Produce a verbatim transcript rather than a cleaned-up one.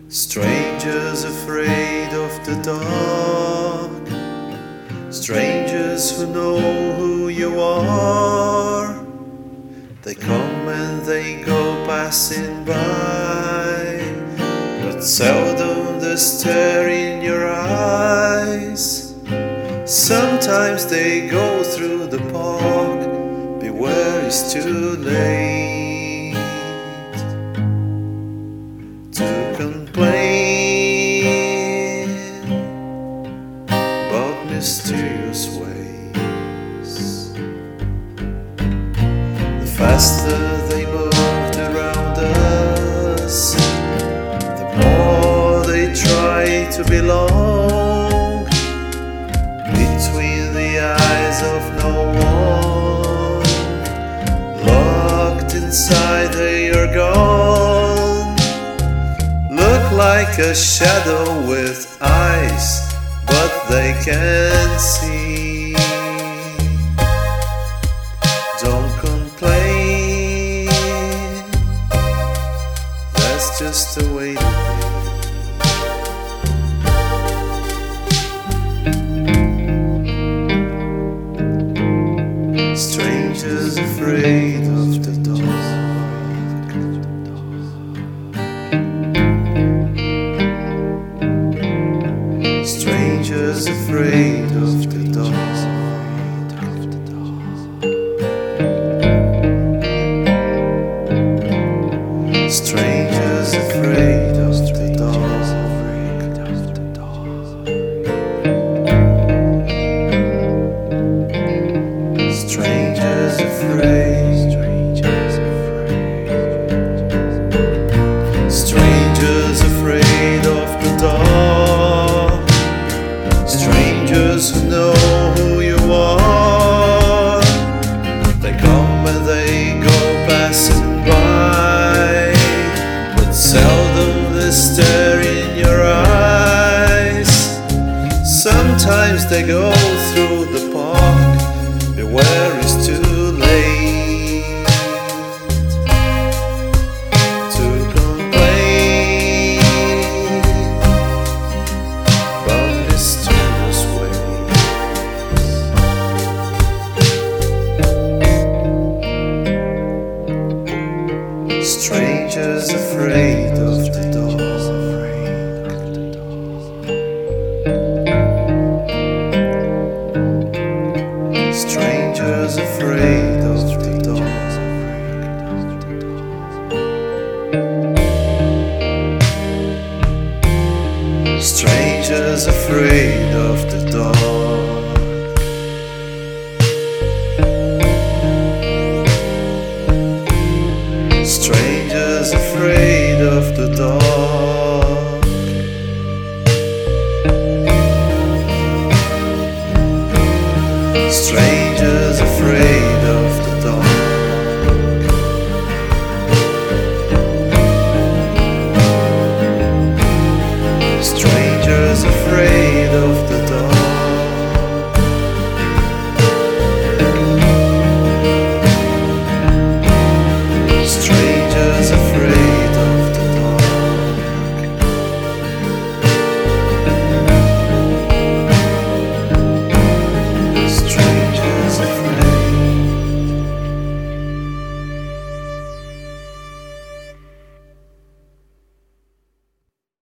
Strangers afraid of the dark, strangers who know who you are. They come and they go passing by, but seldom they stare in your eyes. Sometimes they go through the park, beware it's too late to complain about mysterious ways. The faster they moved around us, the more they try to belong between the eyes of no one. Locked inside they are gone, look like a shadow with eyes, but they can't see. Don't complain, that's just the way to be. Strangers afraid of the dark, strangers afraid of the dark, strangers afraid of the dark, strangers afraid, strangers afraid of the dark, strangers who know who you are. They come and they go passing by, but seldom they stare in your eyes. Sometimes they go through the park, beware it's too late to complain about mysterious ways. Strangers afraid of the dark, strangers afraid of the dark, strangers afraid of the dark, strangers afraid of the dark.